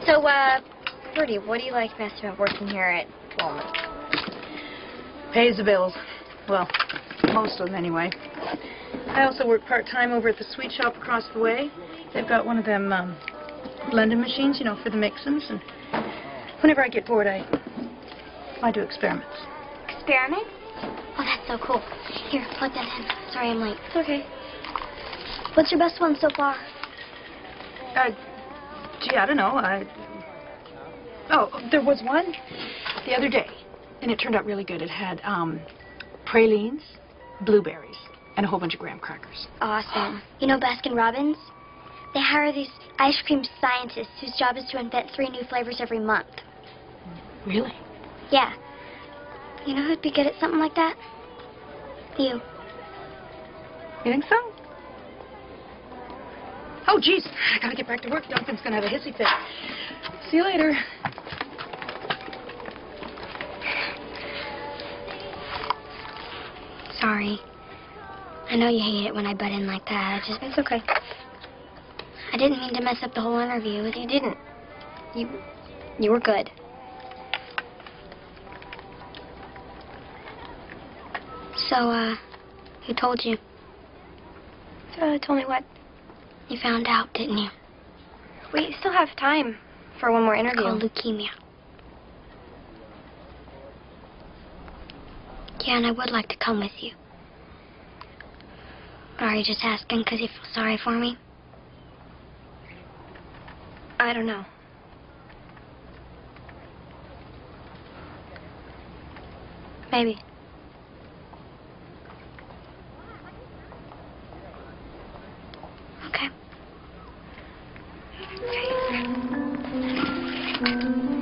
So, Bertie, what do you like best about working here at Walnut? Pays the bills. Well, most of them anyway. I also work part-time over at the sweet shop across the way. They've got one of them blending machines, you know, for the mix-ins. And whenever I get bored, I do experiments. Experiments? Oh, that's so cool. Here, plug that in. Sorry I'm late. It's okay. What's your best one so far? Gee, I don't know. Oh, there was one the other day, and it turned out really good. It had pralines, blueberries, and a whole bunch of graham crackers. Awesome. You know Baskin-Robbins? They hire these ice cream scientists whose job is to invent 3 new flavors every month. Really? Yeah. You know who'd be good at something like that? You. You think so? Oh, geez. I gotta get back to work. Duncan's gonna have a hissy fit. See you later. Sorry. I know you hate it when I butt in like that. It's okay. I didn't mean to mess up the whole interview. You didn't. You were good. So, who told you? Told me what? You found out, didn't you? We still have time for one more interview. Called leukemia. Yeah, and I would like to come with you. Or are you just asking because you feel sorry for me? I don't know. Maybe. Okay. Okay.